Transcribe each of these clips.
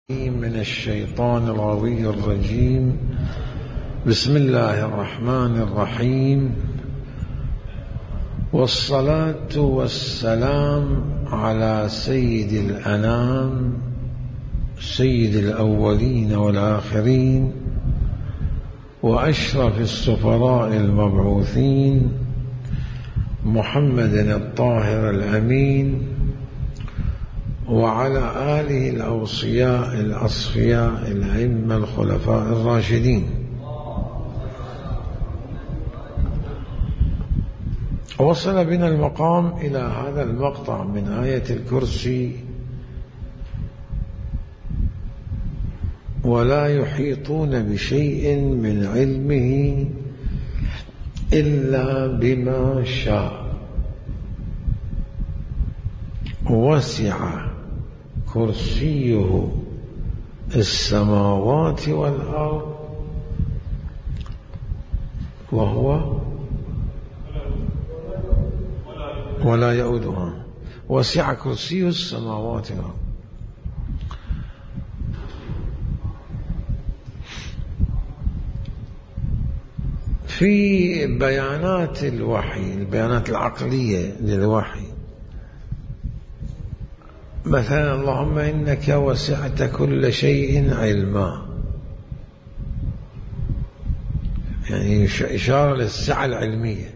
من الشيطان الغوي الرجيم. بسم الله الرحمن الرحيم، والصلاة والسلام على سيد الأنام، سيد الأولين والآخرين، وأشرف السفراء المبعوثين، محمد الطاهر الأمين، وعلى آله الأوصياء الأصفياء الأئمة الخلفاء الراشدين. وصل بنا المقام إلى هذا المقطع من آية الكرسي: ولا يحيطون بشيء من علمه إلا بما شاء وسع كرسيه السماوات والأرض وهو ولا يؤودها. وسع كرسيه السماوات والأرض. في بيانات الوحي، البيانات العقلية للوحي، مثلا اللهم إنك وسعت كل شيء علما، يعني إشارة للسعة العلمية.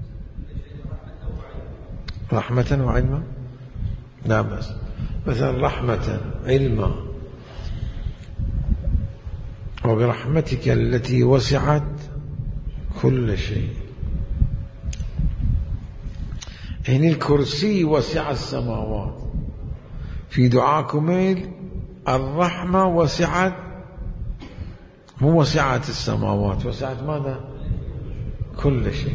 رحمة وعلما، لا بس مثلا رحمة علما، وبرحمتك التي وسعت كل شيء. هنا الكرسي وسع السماوات. في دعاء كميل الرحمة وسعت، مو وسعت السماوات، وسعت ماذا؟ كل شيء.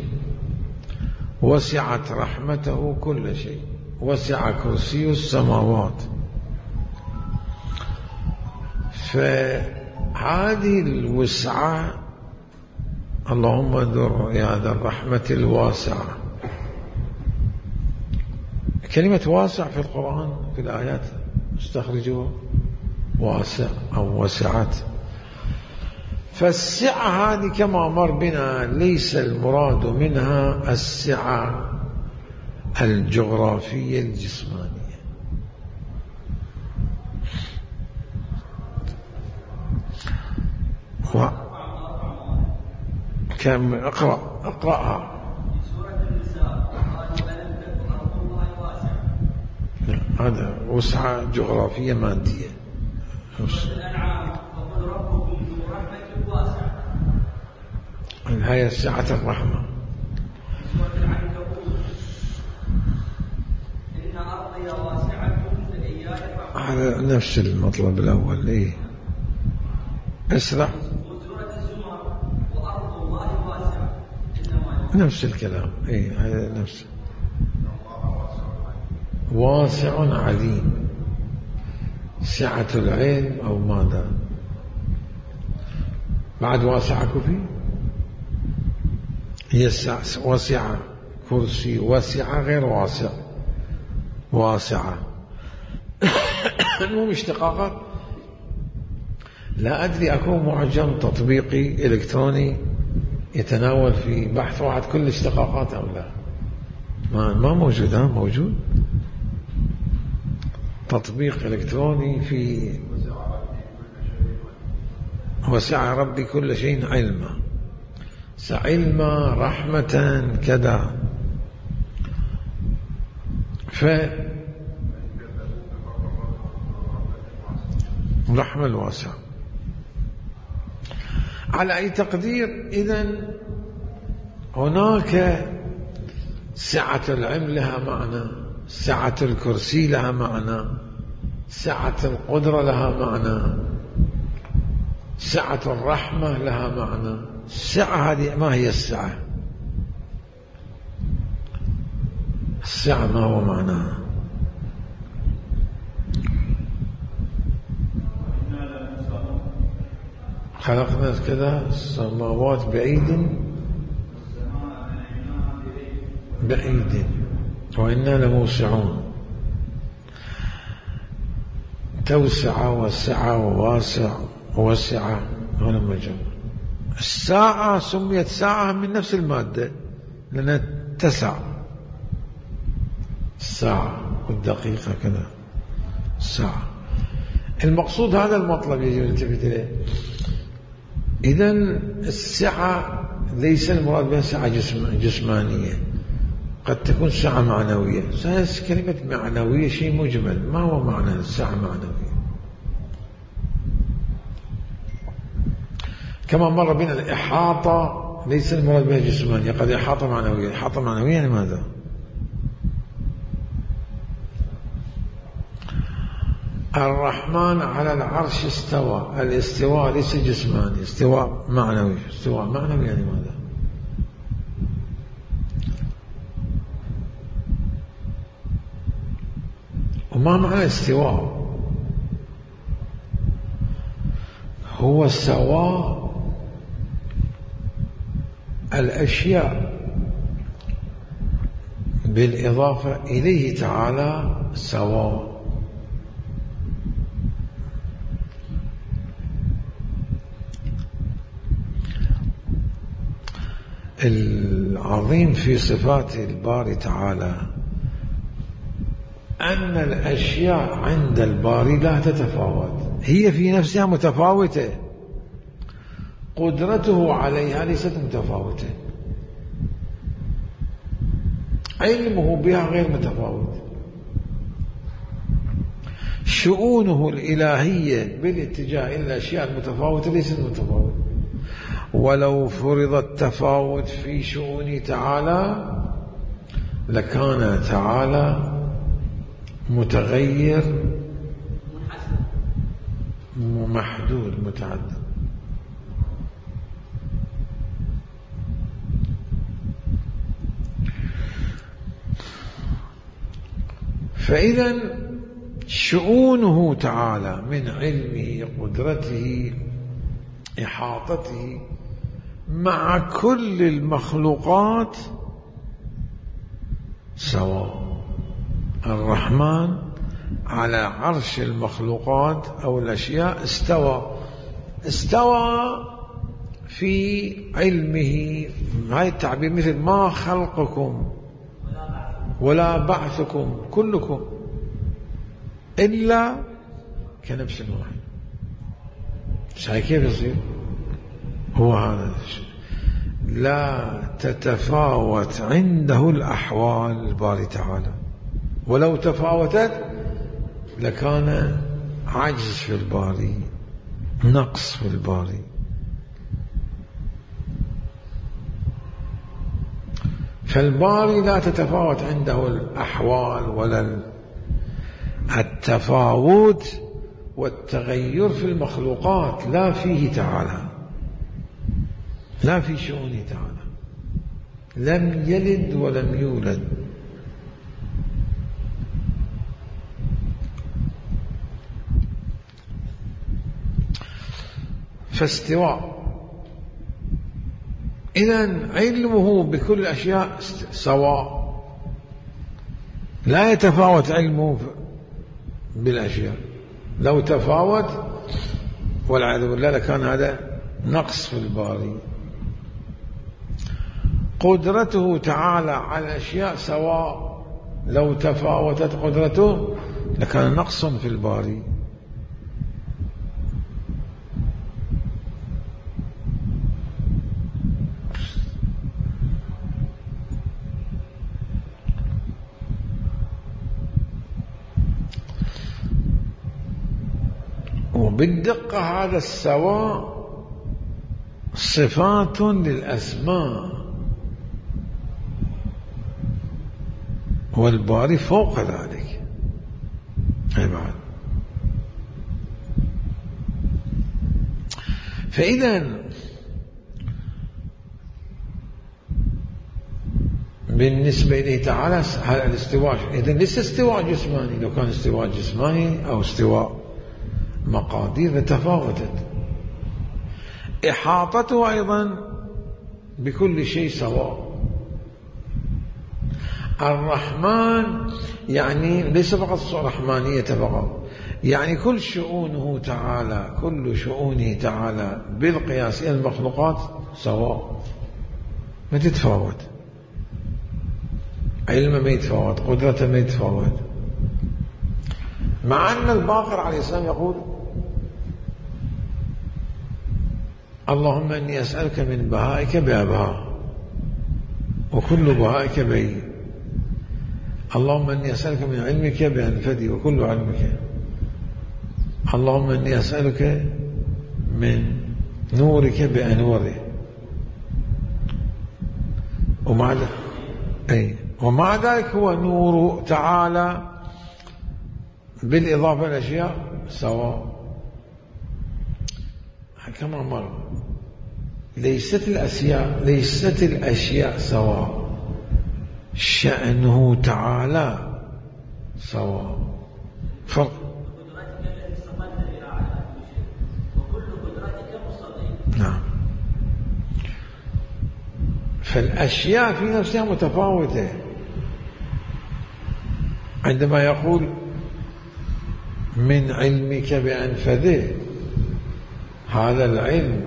وسعت رحمته كل شيء، وسع كرسي السماوات. فهذه الوسعة، اللهم انظر يا ذا الرحمة الواسعة. كلمة واسع في القرآن في الآيات استخرجوا واسع أو وسعت. فالسعة هذه كما مر بنا ليس المراد منها السعة الجغرافية الجسمانية. كم اقرأها. هذا وسعة جغرافية مادية. هي سعة الرحمة. هذا نفس المطلب الأول. إيه اسرع، نفس الكلام. إيه هذا نفس واسع عليم. سعة العلم أو ماذا بعد واسع كفي؟ هي واسعة كرسي، واسعة غير واسع، واسعة. المهم اشتقاقات لا أدري. أكون معجم تطبيقي إلكتروني يتناول في بحث واحد كل الاشتقاقات أو لا؟ ما موجود. موجود تطبيق إلكتروني في وسع ربي كل شيء علما، علما رحمة كذا. رحمة الواسع. على أي تقدير إذن هناك سعة العلم لها معنى، سعة الكرسي لها معنى، سعة القدرة لها معنى، سعة الرحمة لها معنى. السعة هذه ما هي السعة؟ السعة ما هو معناها؟ خلقنا كذا السماوات بعيد وإنا لموسعون. توسعة وسعة وواسع ووسعة هنا مجمع. الساعة سميت ساعة من نفس المادة لأنها تسع، الساعة والدقيقة كذا الساعة. المقصود هذا المطلب يجب أن نلتفت إليه. إذن السعة ليس المراد بها سعة جسمانية، قد تكون سعة معنوية. كلمة معنوية شيء مجمل، ما هو معنى السعة معنوية؟ كما مر بنا الإحاطة ليس المراد بها جسمانية، قد إحاطة معنوية. إحاطة معنوية يعني ماذا؟ الرحمن على العرش استوى. الاستواء ليس جسماني، استواء معنوي. استواء معنوي يعني ماذا؟ وما معنى استواء؟ هو سواء الأشياء بالإضافة إليه تعالى سواء. العظيم في صفات الباري تعالى أن الأشياء عند الباري لا تتفاوت، هي في نفسها متفاوتة، قدرته عليها ليست متفاوتة، علمه بها غير متفاوت، شؤونه الإلهية بالاتجاه إلى الأشياء المتفاوتة ليست متفاوتة. ولو فرض التفاوت في شؤون تعالى لكان تعالى متغير محدود متعدد. فإذا شؤونه تعالى من علمه قدرته إحاطته مع كل المخلوقات سواء. الرحمن على عرش المخلوقات أو الأشياء استوى في علمه. هذا التعبير مثل ما خلقكم ولا بعثكم كلكم إلا كنفس واحد. كيف يصير؟ هو هذا الشيء. لا تتفاوت عنده الأحوال الباري تعالى، ولو تفاوتت لكان عجز في الباري، نقص في الباري. فالباري لا تتفاوت عنده الأحوال ولا التفاوت والتغير في المخلوقات لا فيه تعالى، لا في شؤونه تعالى. لم يلد ولم يولد. فاستواء إذن علمه بكل الأشياء سواء، لا يتفاوت علمه بالأشياء. لو تفاوت والعياذ بالله لكان هذا نقص في الباري. قدرته تعالى على الأشياء سواء، لو تفاوتت قدرته لكان نقص في الباري. وبالدقة هذا السواء صفات للأسماء، والباري فوق ذلك. أي بعد. فإذا بالنسبة إليه تعالى الاستواء إذن ليس استواء جسماني. لو كان استواء جسماني أو استواء مقادير لتفاوتت. إحاطته أيضا بكل شيء سواء. الرحمن يعني ليس فقط رحمانية فقط، يعني كل شؤونه تعالى بالقياس إلى المخلوقات سواء، ما تتفاوت، علمه ما يتفاوت، قدرته ما يتفاوت. مع أن الباقر عليه السلام يقول اللهم إني أسألك من بهائك بأبها وكل بهائك بي، اللهم إني أسألك من علمك بأنفدي وكل علمك، اللهم إني أسألك من نورك بأنوره. ومع ذلك هو نور تعالى بالإضافة الأشياء سواء. كما مر ليست الأشياء سواء، شأنه تعالى سواء. فرق. نعم. فالأشياء في نفسها متفاوتة. عندما يقول من علمك بأنفذه، هذا العلم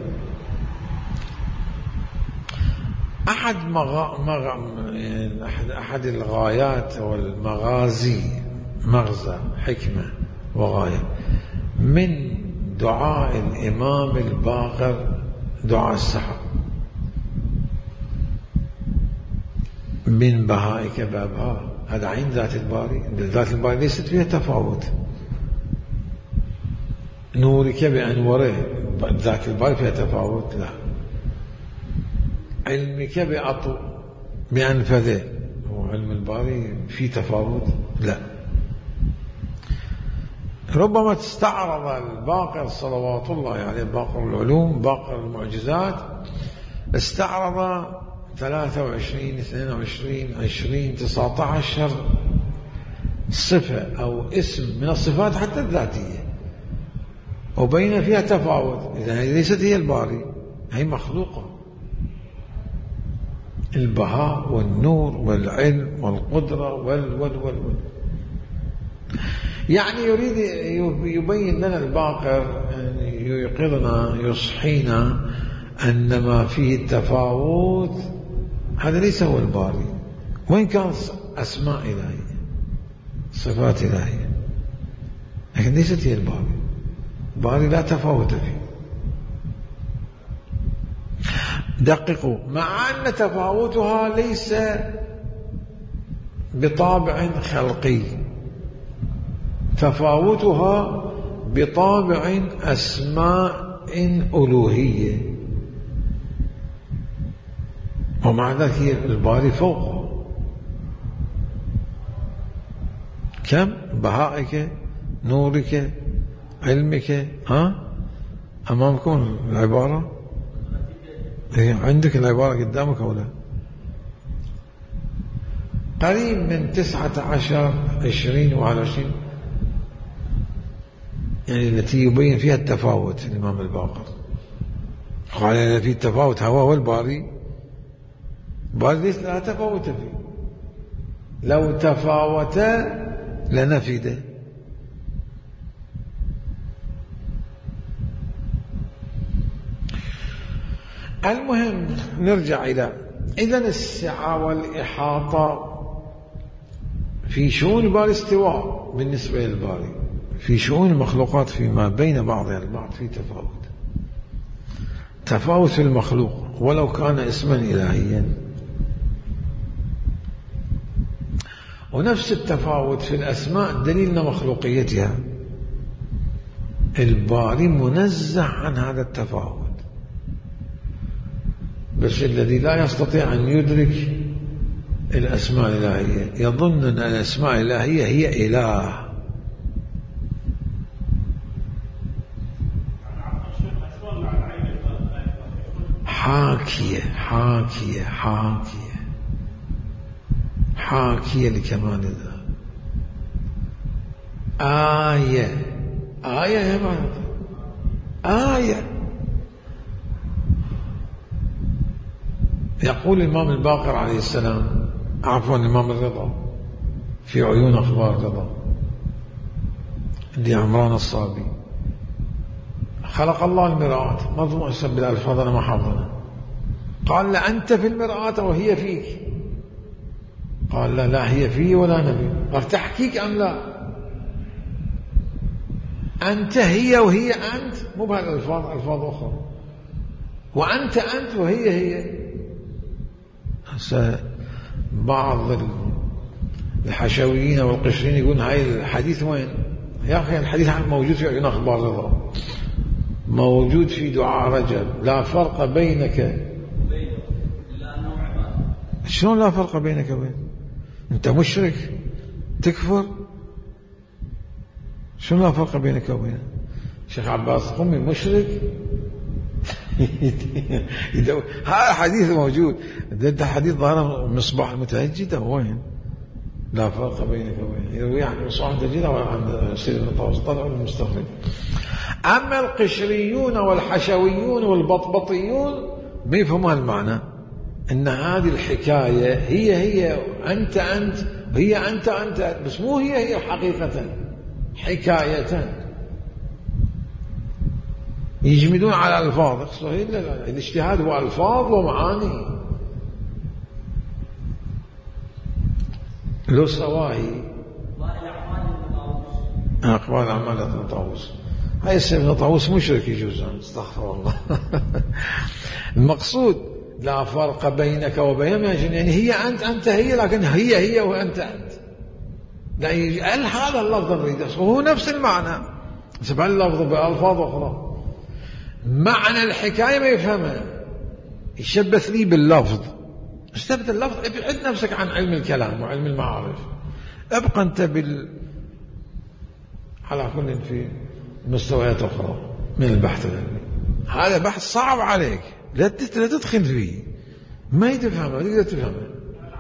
أحد الغايات والمغازي، مغزى حكمة وغاية من دعاء الإمام الباقر، دعاء السحر من بهائك بابها، هذا عين ذات الباري. ذات الباري ليست فيها تفاوت. نورك بأنوره، ذات الباري فيها تفاوت؟ لا. علمك بأنفذه، هو علم الباري فيه تفاوت؟ لا. ربما استعرض الباقر صلوات الله عليه، باقر العلوم، باقر المعجزات، استعرض 23 22 20 19 صفة أو اسم من الصفات حتى الذاتية، وبين فيها تفاوت. إذا هي ليست هي الباري، هي مخلوقة. البهاء والنور والعلم والقدرة وال يعني يريد يبين لنا الباقر، يوقظنا، يصحينا أن ما فيه التفاوت هذا ليس هو الباري، وإن كان أسماء إلهية، صفات إلهية، لكن ليست هي الباري. الباري لا تفاوت فيه. دققوا، مع أن تفاوتها ليس بطابع خلقي، تفاوتها بطابع أسماء ألوهية، ومع ذلك هي الباري فوقه. كم؟ بهائك، نورك، علمك. أمامكم العبارة؟ عندك العبارة قدامك أو لا؟ قريب من 19 20 و21، يعني التي يبين فيها التفاوت الإمام الباقر. قال إذا في التفاوت هو الباري، الباري ليس لا تفاوت فيه، لو تفاوت لنفد. المهم نرجع إلى إذن السعة والإحاطة في شؤون الباري استواء بالنسبة للباري، في شؤون المخلوقات فيما بين بعضها البعض في تفاوت في المخلوق ولو كان اسما إلهيا، ونفس التفاوت في الأسماء دليل مخلوقيتها. الباري منزه عن هذا التفاوت، بس الذي لا يستطيع أن يدرك الأسماء الإلهية يظن أن الأسماء الإلهية هي إله. حاكية حاكية حاكية حاكية لكمال الله. آية يا معنى آية. يقول الإمام الباقر عليه السلام، عفوا الإمام الرضا في عيون أخبار الرضا، دي عمران الصابي خلق الله المرآة مضمون حسب بالألفاظ أنا ما حافظنا. قال لا أنت في المرآة وهي فيك. قال لا لا هي في ولا نبي. قال تحكيك أم لا؟ أنت هي وهي أنت، مو بهالألفاظ، ألفاظ أخرى. وأنت أنت وهي هي. بعض الحشويين والقشرين يقولون هاي الحديث وين؟ يا أخي الحديث موجود في عيون أخبار رضا، موجود في دعاء رجب. لا فرق بينك. شلون لا فرق بينك وبين؟ أنت مشرك تكفر؟ شلون لا فرق بينك وبينه؟ الشيخ عباس قمي مشرك. هذا حديث موجود، ده حديث ظهر مصباح المتهجد وين؟ لا فرق بينك وبينه، يروي عن مصباح المتهجد وعن سيد المطاوس طلعوا المستغرب. أما القشريون والحشويون والبطبطيون ما يفهمون المعنى، إن هذه الحكاية هي أنت هي أنت بس مو هي حقيقة، حكاية. يجمدون على الألفاظ. الاجتهاد هو ألفاظ ومعاني. لو سواهي أقوال أعمال ابن طاووس. هاي السيد ابن طاووس مشرك يجوز، استغفر الله. المقصود لا فرق بينك وبينهم، يعني هي أنت هي، لكن هي وأنت لا يجعل هذا اللفظ نريده وهو نفس المعنى، سبع اللفظ بألفاظ أخرى. معنى الحكاية ما يفهمها، يشبث لي باللفظ. استبدل اللفظ، ابعد نفسك عن علم الكلام وعلم المعارف، ابقى أنت على كل في مستويات أخرى من البحث العلمي. هذا بحث صعب عليك، لا تدخل فيه، ما يتفهمه، ما تقدر تفهمه.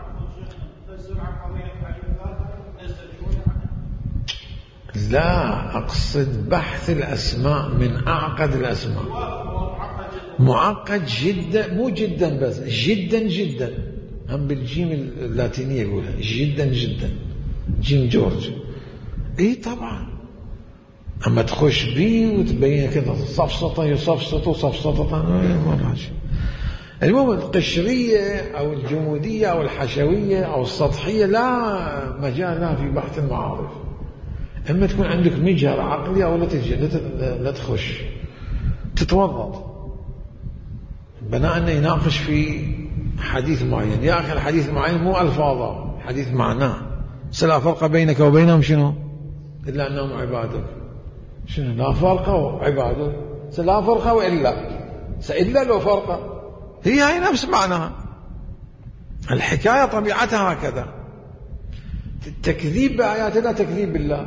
لا أقصد بحث الأسماء من أعقد الأسماء، معقد جدا، مو جدا بس جدا، هم بالجيم اللاتينية يقولها جدا، جيم جورج. إيه طبعا، أما تخش بيه وتبين كده صفصطة يصفصطوا المهم القشرية أو الجمودية أو الحشوية أو السطحية لا مجال لها في بحث المعارف. أما تكون عندك مجهر عقلي أو لا تخش تتورط بناء أنه يناقش في حديث معين. يا أخي الحديث المعين مو ألفاظه، حديث معناه. لا فرق بينك وبينهم شنو؟ إلا أنهم عبادك. شنو لا فرق وعبادك؟ لا فرق إلا لو فرق، هي نفس معناها. الحكاية طبيعتها هكذا، التكذيب بآيات الله تكذيب بالله،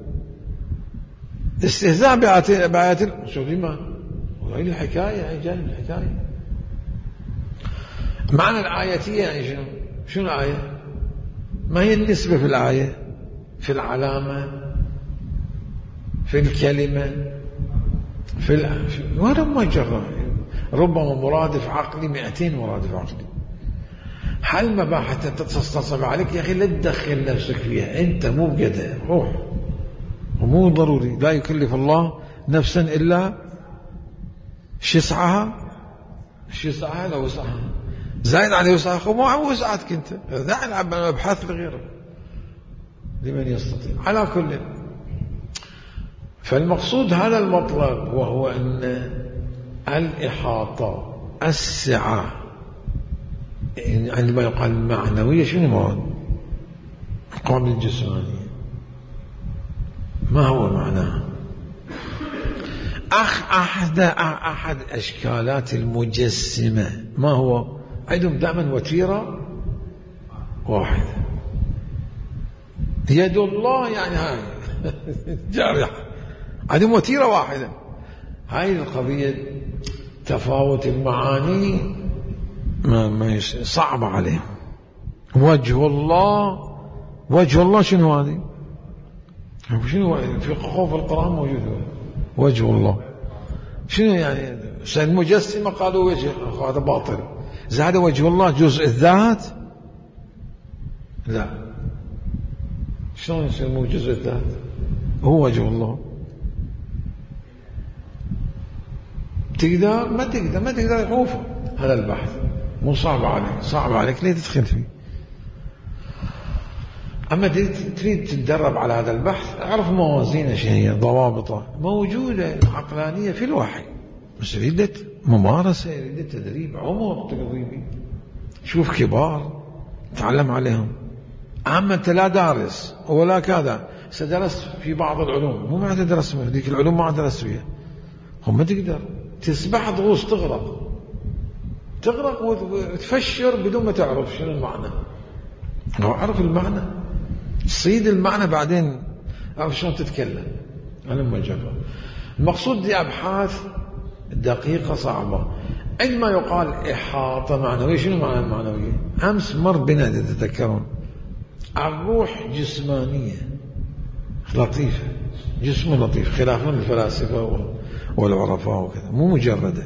استهزاء بآيات الله. شو لما وهي الحكاية، هي جانب الحكاية. معنى الآياتية يعني شنو الآية؟ ما هي النسبة في الآية؟ في العلامة، في الكلمة، وهذا ما جرى. ربما مرادف عقلي 200 مرادف عقلي. هل مباحث تستصعب عليك يا أخي لا تدخل نفسك فيها، أنت مو بقدر روح، ومو ضروري. لا يكلف الله نفسا إلا شسعها لو وسعها، زايد عليه وسعها مو وسعتك أنت، دع العب أبحاث لغيرك لمن يستطيع. على كل، فالمقصود هذا المطلب، وهو أن الإحاطة السعة عندما يقال المعنوية شنو مراد؟ قبل الجسمانية ما هو معناها؟ أحد أشكالات المجسمة ما هو؟ عندهم دائما وتيرة واحدة، يد الله يعني هاي جارحة، عندهم وتيرة واحدة. هاي القضية تفاوت المعاني ما صعب عليهم. وجه الله شنو هذه؟ شنو في خوف القرآن موجود وجه الله؟ شنو يعني؟ المجسمة قالوا وجه، هذا باطل. زاد وجه الله جزء الذات؟ لا، شلون يصير مو جزء الذات؟ هو وجه الله. تقدر ما تقدر يخوفه. هذا البحث مو صعب عليك ليه تدخل فيه. أما تريد تتدرب على هذا البحث، أعرف موازينه شنو هي، ضوابطه موجودة العقلانية في الوحي، بس يريد ممارسة، يريد تدريب، عمر تدريبي. شوف كبار تعلم عليهم. أما أنت لا دارس ولا كذا، سدرست في بعض العلوم، مو معنى درست ذيك العلوم ما درست فيها، هم ما تقدر تسبح تغوص تغرق وتفشر بدون ما تعرف شنو المعنى. لو أعرف المعنى تصيد المعنى بعدين أعرف شلون تتكلم. أنا مجرد المقصود دي أبحاث دقيقة صعبة. عندما يقال إحاطة معنوية، شنو معنى المعنوية؟ أمس مر بنا تتذكرون الروح جسمانية لطيفة، جسم لطيف خلافا الفلاسفة والعرفاء وكذا، مو مجردة.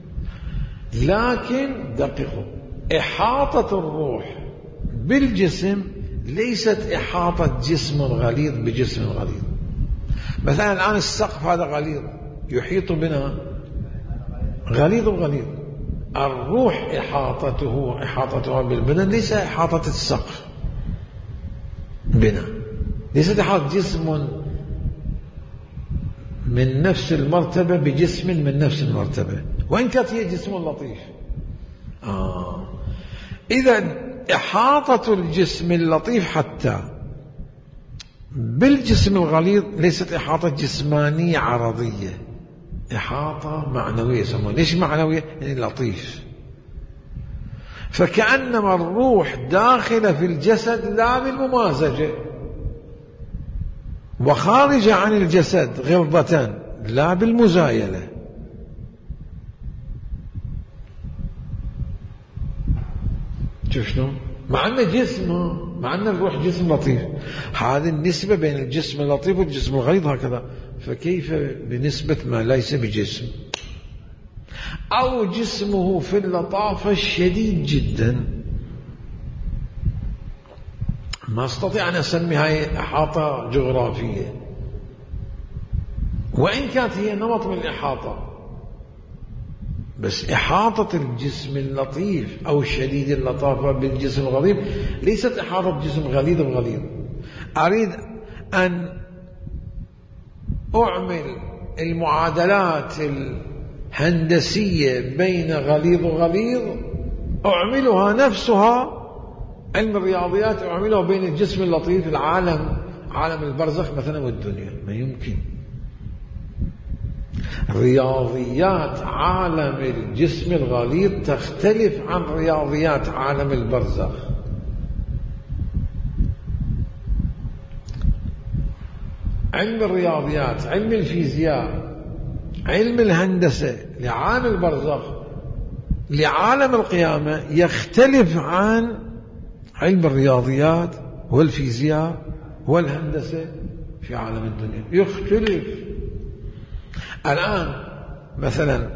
لكن دققوا، إحاطة الروح بالجسم ليست إحاطة جسم غليظ بجسم غليظ. مثلا الآن السقف هذا غليظ يحيط بنا غليظ وغليظ. الروح إحاطتها بالبدن ليس إحاطة السقف بنا، ليست إحاطة جسم من نفس المرتبة بجسم من نفس المرتبة، وإن كانت هي جسم لطيف. إذن إحاطة الجسم اللطيف حتى بالجسم الغليظ ليست إحاطة جسمانية عرضية، إحاطة معنوية يسمونها. ليش معنوية؟ يعني لطيف. فكأنما الروح داخلة في الجسد لا بالممازجة، وخارجة عن الجسد غلظة لا بالمزايلة. شوف شنو؟ مع أن الروح جسم لطيف، هذه النسبة بين الجسم اللطيف والجسم الغليظ هكذا، فكيف بنسبة ما ليس بجسم أو جسمه في اللطافة شديد جدا؟ ما استطيع أن أسميها إحاطة جغرافية، وإن كانت هي نمط من الإحاطة، بس إحاطة الجسم اللطيف أو شديد اللطافة بالجسم الغليظ ليست إحاطة جسم غليظ وغليظ. أريد أن أعمل المعادلات الهندسية بين غليظ وغليظ، أعملها نفسها علم الرياضيات، أعملها بين الجسم اللطيف عالم البرزخ مثلا والدنيا. ما يمكن. رياضيات عالم الجسم الغليظ تختلف عن رياضيات عالم البرزخ. علم الرياضيات، علم الفيزياء، علم الهندسة لعالم البرزخ لعالم القيامة يختلف عن علم الرياضيات والفيزياء والهندسة في عالم الدنيا، يختلف. الآن مثلا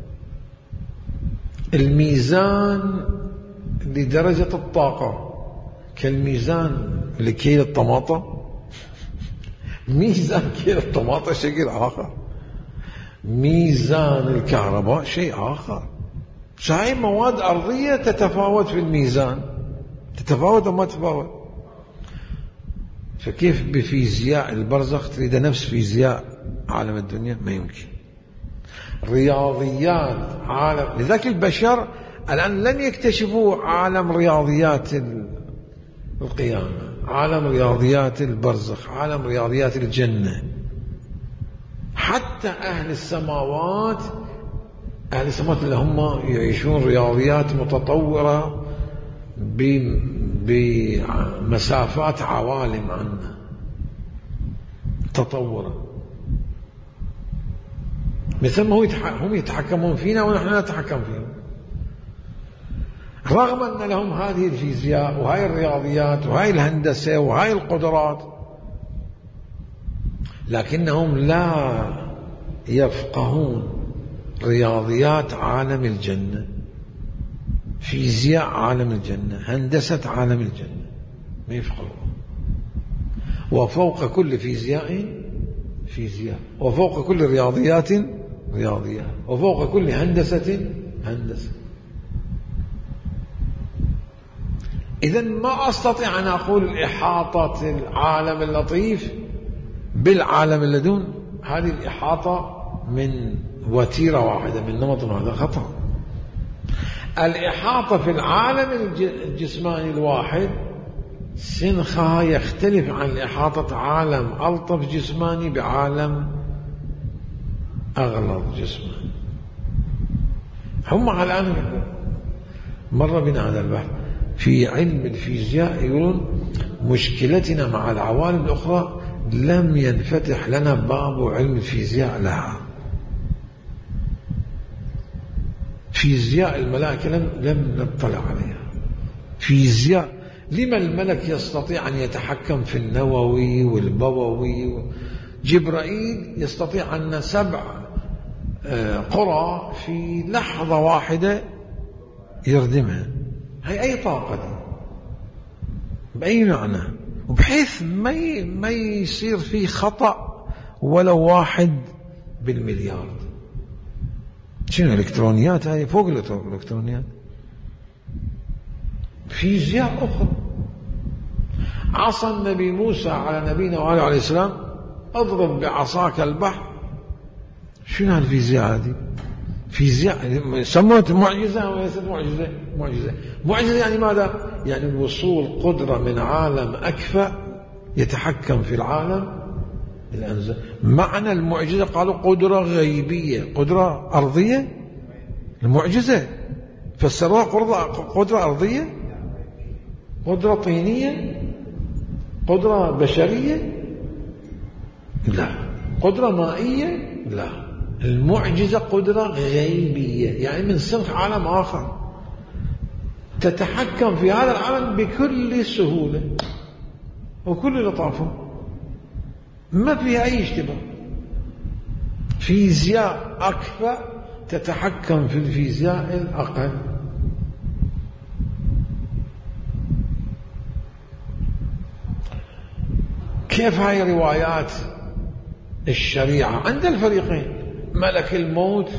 الميزان لدرجة الطاقة كالميزان لكيل الطماطة. ميزان كيل الطماطة شكل آخر، ميزان الكهرباء شيء آخر. هاي مواد أرضية تتفاوت في الميزان، تتفاوت وما تتفاوت. فكيف بفيزياء البرزخ تريد نفس فيزياء عالم الدنيا؟ ما يمكن. رياضيات عالم، لذلك البشر الآن لن يكتشفوا عالم رياضيات القيامة، عالم رياضيات البرزخ، عالم رياضيات الجنة. حتى أهل السماوات اللي هم يعيشون رياضيات متطورة بمسافات عوالم عنا تطورة، مثل ما هم يتحكمون فينا ونحن لا نتحكم فيهم، رغم أن لهم هذه الفيزياء وهاي الرياضيات وهاي الهندسة وهاي القدرات، لكنهم لا يفقهون رياضيات عالم الجنة، فيزياء عالم الجنة، هندسة عالم الجنة، ما يفقهون. وفوق كل فيزياء فيزياء، وفوق كل رياضيات رياضيات، وفوق كل هندسة هندسة. إذن ما أستطيع أن أقول إحاطة العالم اللطيف بالعالم اللدون. هذه الإحاطة من وتيرة واحدة، من نمط واحد، خطأ. الإحاطة في العالم الجسماني الواحد سنخها يختلف عن إحاطة عالم ألطف جسماني بعالم أغلظ جسماني. هم الآن مر بنا هذا البحث في علم الفيزياء، يقولون مشكلتنا مع العوالم الأخرى لم ينفتح لنا باب علم الفيزياء لها. فيزياء الملائكة لم نطلع عليها. فيزياء لما الملك يستطيع أن يتحكم في النووي والبووي، جبرائيل يستطيع أن 7 قرى في لحظة واحدة يردمها. هي أي طاقة دي بأي معنى، وبحيث ما يصير في خطأ ولو 1 بالمليار. شنو الإلكترونيات هاي فوق الإلكترونيات. فيزياء أخرى. عصا النبي موسى على نبينا وعليه عليه السلام، اضرب بعصاك البحر. شنو هالفيزياء هذه؟ فيزياء سموت معجزة وليست معجزة. معجزة يعني ماذا؟ يعني الوصول قدرة من عالم أكفأ يتحكم في العالم الأنزل. معنى المعجزة قالوا قدرة غيبية، قدرة أرضية. المعجزة فسروها قدرة أرضية، قدرة طينية، قدرة بشرية، لا. قدرة مائية، لا. المعجزة قدرة غيبية، يعني من صنف عالم آخر تتحكم في هذا العالم بكل سهولة وكل لطافة، ما فيها أي اشتباه. فيزياء أكفأ تتحكم في الفيزياء الأقل. كيف هاي روايات الشريعة عند الفريقين؟ ملك الموت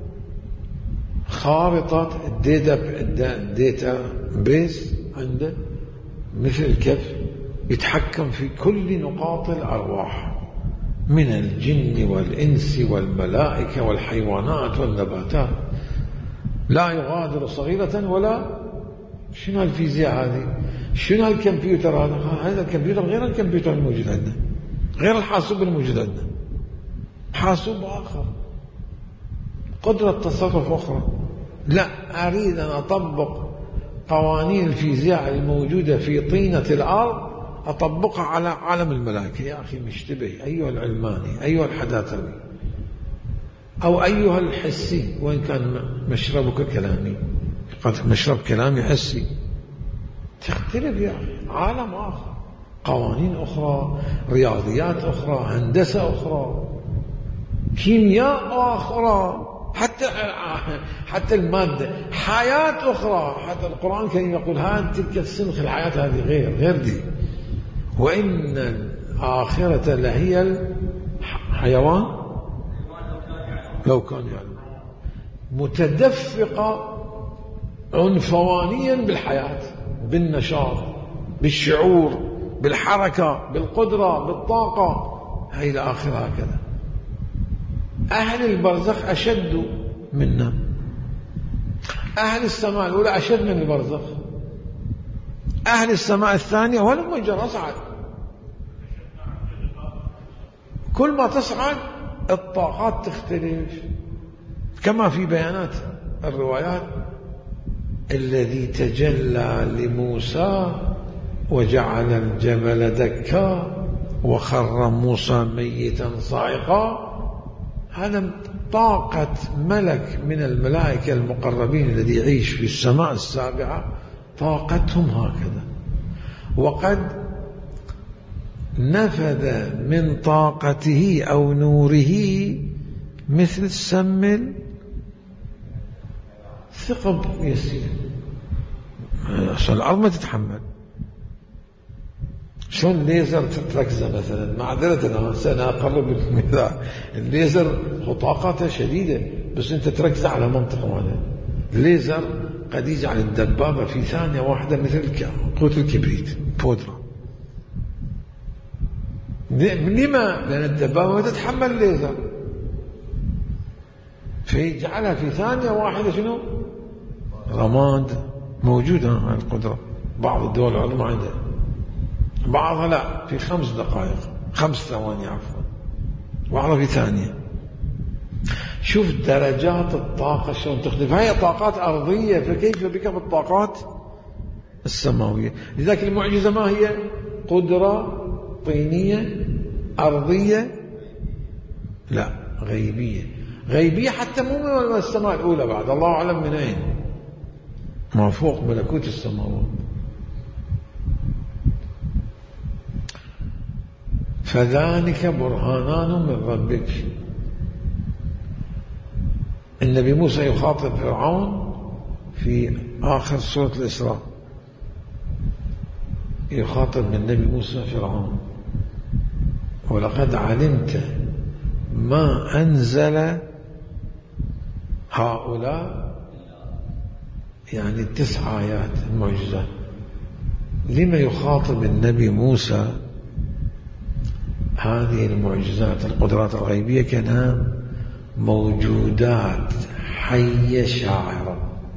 خارطة الداتا بيس عنده مثل الكف، يتحكم في كل نقاط الأرواح من الجن والإنس والملائكة والحيوانات والنباتات، لا يغادر صغيرة ولا. شنو الفيزياء هذه؟ شنو الكمبيوتر هذا؟ هذا الكمبيوتر غير الكمبيوتر الموجود عندنا، غير الحاسوب الموجود عندنا، حاسوب آخر، قدرة تصرف أخرى. لا، أريد أن أطبق قوانين الفيزياء الموجودة في طينة الأرض أطبقها على عالم الملائكة. يا أخي مشتبه. أيها العلماني، أيها الحداثوي، أو أيها الحسي، وإن كان مشربك كلامي، قد مشرب كلامي حسي، تختلف يا أخي. عالم آخر، قوانين أخرى، رياضيات أخرى، هندسة أخرى، كيمياء أخرى، حتى المادة، حياة أخرى. حتى القرآن الكريم يقول تلك السنخ الحياة هذه غير دي. وإن الآخرة لهي الحيوان لو كان يعلم. متدفقة عنفوانيا بالحياة، بالنشاط، بالشعور، بالحركة، بالقدرة، بالطاقة. هاي الآخرة هكذا. أهل البرزخ أشد منا. أهل السماء الأولى أشد من البرزخ. أهل السماء الثانية ولم يجر أصعد. كل ما تصعد الطاقات تختلف، كما في بيانات الروايات: الذي تجلى لموسى وجعل الجبل دكا وخر موسى ميتا صاعقا. هذا طاقة ملك من الملائكة المقربين الذي يعيش في السماء السابعة، طاقتهم هكذا. وقد نفذ من طاقته أو نوره مثل السم ثقب يسير. الأرض ما تتحمل. شلون ليزر تركزه مثلا، معذرة سأقرب المثال، الليزر طاقته شديدة بس أنت تركزه على منطقة معينة. الليزر قد يجعل الدبابة في ثانية واحدة مثل قوة الكبريت بودرة. لما؟ لأن الدبابة ما تتحمل الليزر، فيجعلها في ثانية واحدة شنو؟ رماد. موجودة هاي القدرة، بعض الدول العظمى عندها، بعضها لا في 5 دقائق 5 ثواني عفوا، بعضها في ثانية. شوف درجات الطاقة شلون تختلف. هاي طاقات أرضية، فكيف بك بالطاقات السماوية؟ لذلك المعجزة ما هي؟ قدرة طينية أرضية؟ لا، غيبية. غيبية حتى مو من السماء الأولى بعد، الله أعلم من أين، ما فوق ملكوت السماوات. فذلك برهانان من ربك. النبي موسى يخاطب فرعون في آخر سورة الإسراء، يخاطب النبي موسى فرعون: ولقد علمت ما أنزل هؤلاء، يعني 9 آيات المعجزات. لما يخاطب النبي موسى هذه المعجزات القدرات الغيبية؟ كانها موجودات حية شاعرة.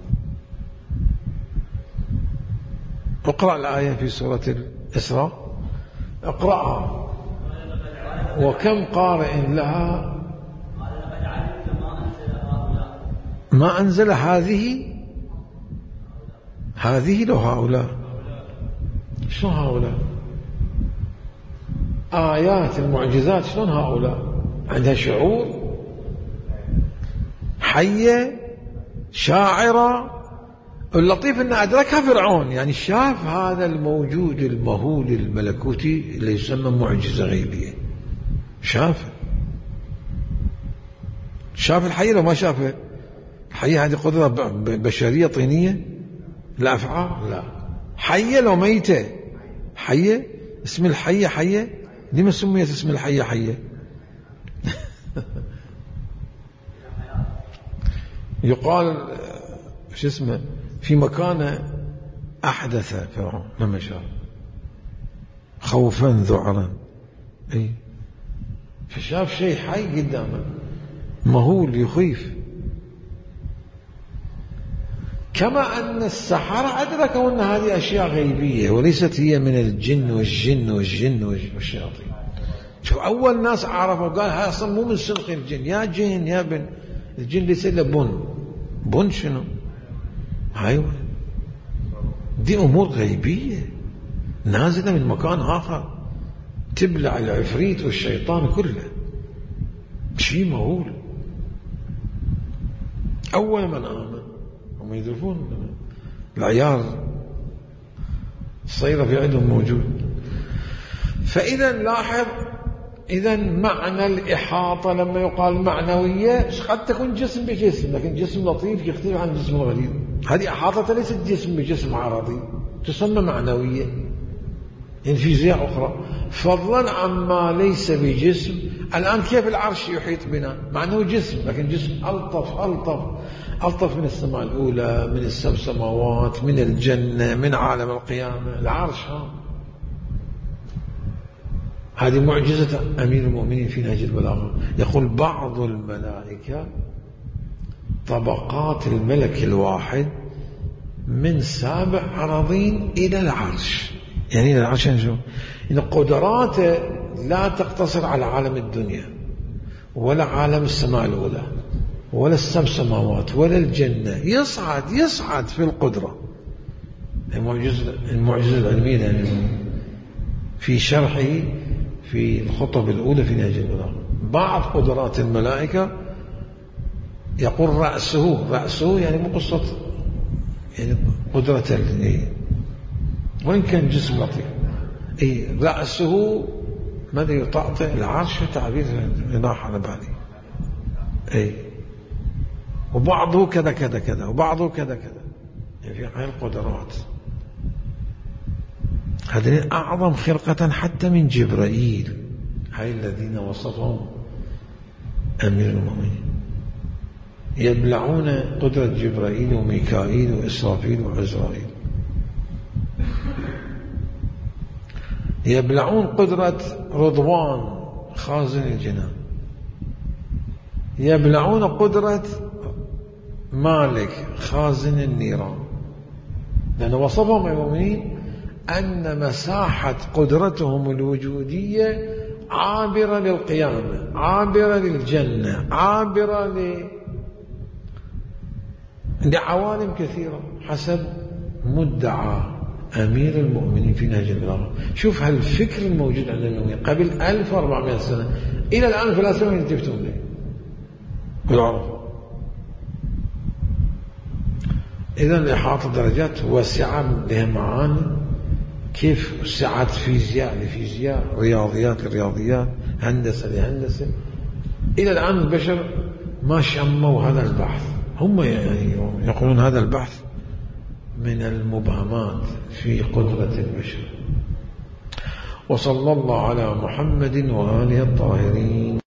اقرأ الآية في سورة الإسراء، اقرأها. وكم قارئ لها ما أنزل هذه لو هؤلاء. شو هؤلاء؟ آيات المعجزات شلون هؤلاء؟ عندها شعور، حية شاعرة. اللطيف أن أدركها فرعون، يعني شاف هذا الموجود المهول الملكوتي اللي يسمى معجزة غيبية، شاف الحية لو ما شافه. الحية هذه قدرة بشرية طينية، لا أفعال، لا حية لو ميتة. حية، اسم الحية حية. لما سميت اسم الحية حية؟ يقال شو اسمه في مكان أحدث فرعون لما شاف خوفا ذعرا، أي فشاف شيء حي قدامه مهول يخيف. كما أن السحرة أدركوا أن هذه أشياء غيبية وليست هي من الجن والشياطين. شوف أول ناس عرفوا قال هذا أصلا مو من سلق الجن، يا جن يا بن الجن ليس إلا بن شنو؟ أيوة، دي أمور غيبية نازلة من مكان آخر تبلع العفريت والشيطان كله، شيء مهول. أول من آمن هم يدركون العيار الصيرة في عندهم موجود. فإذا لاحظ، إذا معنى الإحاطة لما يقال معنوية قد تكون جسم بجسم، لكن جسم لطيف يختلف عن جسم غليظ. هذه إحاطة ليست جسم بجسم عرضي، تسمى معنوية. يعني فيزياء أخرى، فضلا عما ليس بجسم. الآن كيف العرش يحيط بنا؟ مع أنه جسم، لكن جسم ألطف من السماء الأولى، من السبع سماوات، من الجنة، من عالم القيامة. العرش هذه معجزة أمير المؤمنين في نهج البلاغة. يقول بعض الملائكة طبقات الملك الواحد من 7 أراضين إلى العرش. يعني العرش شو؟ إن قدراته لا تقتصر على عالم الدنيا ولا عالم السماء الأولى ولا السبع سماوات ولا الجنة. يصعد في القدرة. المعجزة العلمية يعني في شرحه في الخطب الأولى في نهج البلاغة. بعض قدرات الملائكة يقول رأسه يعني مو قصة، يعني قدرته وإن كان جسم لطيف، رأسه ماذا يطأطئ العرش، تعبير يناح على بالي. وبعضه كذا كذا كذا وبعضه كذا كذا، يعني في هاي القدرات. هذين أعظم خلقة حتى من جبرائيل، هاي الذين وصفهم أمير المؤمنين. يبلعون قدرة جبرائيل وميكائيل وإسرافيل وعزرائيل، يبلعون قدرة رضوان خازن الجنان، يبلعون قدرة مالك خازن النيران، لأن وصفهم المؤمنين أن مساحة قدرتهم الوجودية عابرة للقيامة، عابرة للجنة، عابرة لعوالم كثيرة حسب مدعى أمير المؤمنين في نهج البلاغة. شوف هالفكر الموجود عند المؤمنين قبل 1400 سنة إلى الآن فلاسفة يلتفتون له بالعرب. إذن إحاطة الدرجات واسعة لها معاني، كيف سعة فيزياء لفيزياء، رياضيات لرياضيات، هندسة لهندسة. إلى الآن البشر ما شموا هذا البحث، هم يعني يقولون هذا البحث من المبهمات في قدرة البشر. وصلى الله على محمد وآله الطاهرين.